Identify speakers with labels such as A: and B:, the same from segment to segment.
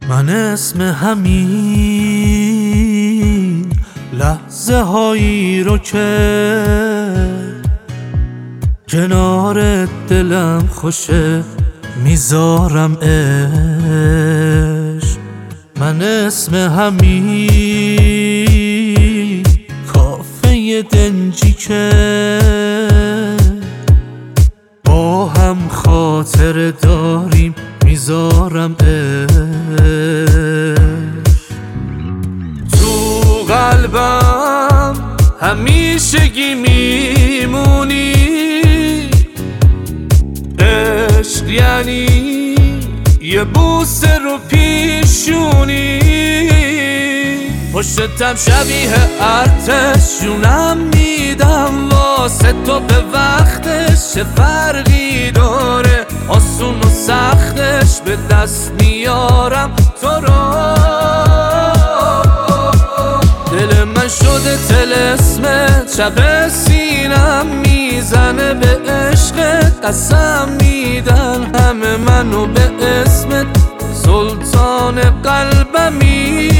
A: من اسم همین لحظه هایی رو که کنار دلم خوشه میذارم عشق. من اسم همین کافه دنجی که با هم خاطر داریم میذارم عشق. تو قلبم همیشگی میمونی، عشق یعنی یه بوسه رو پیشونی، پشتم شبیه ارتش جونم میدم واسه تو به وقتش. چه فرقی داره آسون و سختش، به دست میارم تو رو. دل من شده طلسمت، شب سینم میزنه به عشقت. قسم میدن همه منو به اسمت، سلطان قلبمی.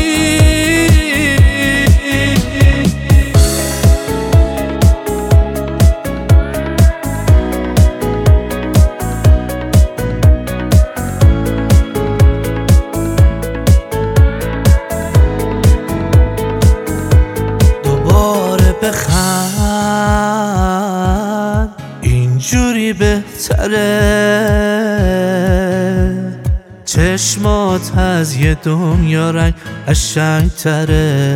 A: بخند اینجوری بهتره، چشمات از یه دنیا رنگ قشنگ تره.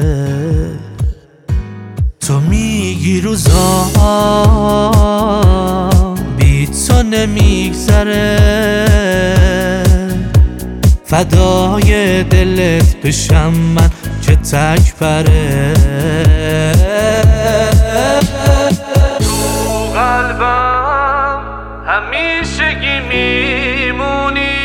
A: تو میگی روزا بی تو نمیگذره، فدای دلت بشم من که تک پره. تو قلبم همیشگی میمونی،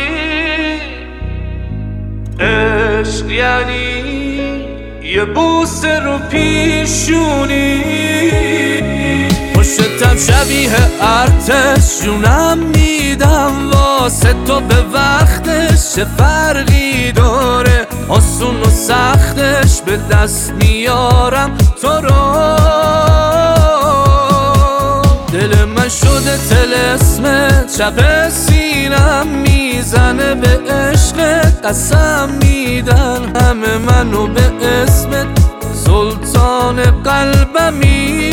A: عشق یعنی یه بوسه رو پیشونی، پشتم شبیه ارتش جونم میدم واسه تو به وقتش. چه فرقی داره آسون و سختش، به دست میارم تو رو. دل من شده طلسمت، شب سینم میزنه به عشقت. قسم میدن همه منو به اسمت، سلطان قلبمی.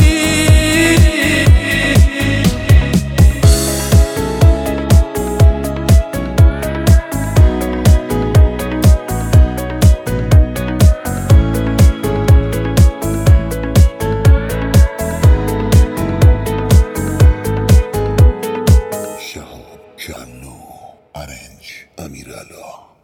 B: شهاب جانو، آرنج امیرالله.